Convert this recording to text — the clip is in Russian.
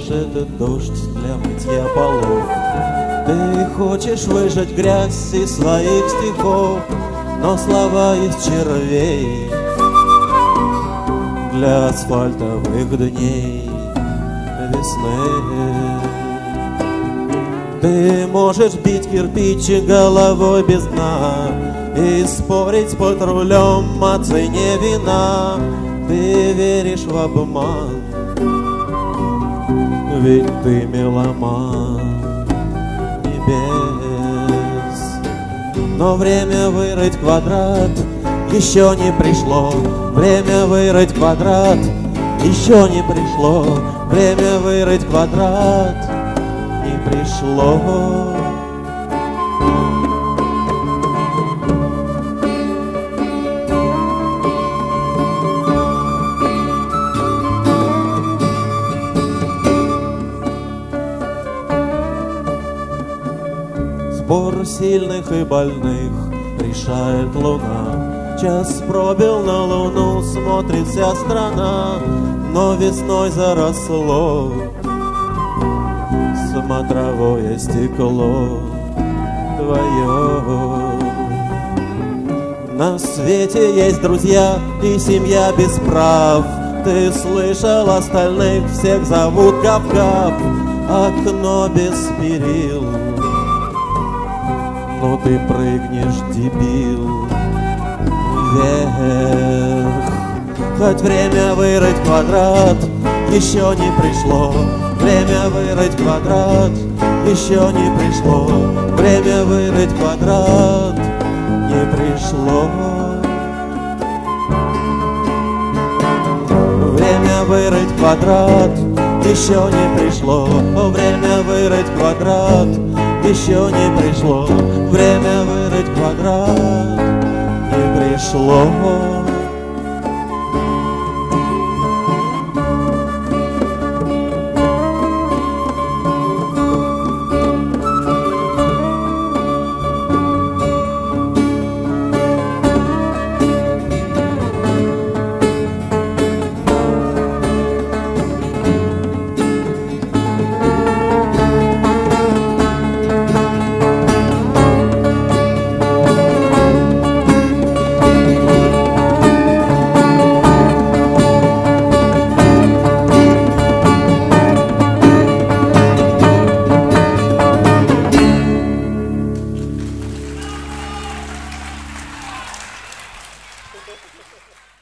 хочешь этот дождь для мытья полов. Ты хочешь выжать грязь из своих стихов, но слова из червей для асфальтовых дней весны. Ты можешь бить кирпичи головой без дна и спорить под рулем о цене вина. Ты веришь в обман, ведь ты меломан небес. Но время вырыть квадрат еще не пришло. Время вырыть квадрат еще не пришло. Время вырыть квадрат не пришло. Спор сильных и больных решает луна. Час пробил на луну, смотрит вся страна, но весной заросло смотровое стекло твое. На свете есть друзья и семья без прав. Ты слышал остальных, всех зовут Гав-Гав. Окно без перил, ну ты прыгнешь, дебил, вверх. Хоть время вырыть квадрат еще не пришло. Время вырыть квадрат еще не пришло. Время вырыть квадрат не пришло. Время вырыть квадрат еще не пришло. Время вырыть квадрат еще не пришло. Время вырыть квадрат не пришло. Ha ha ha ha.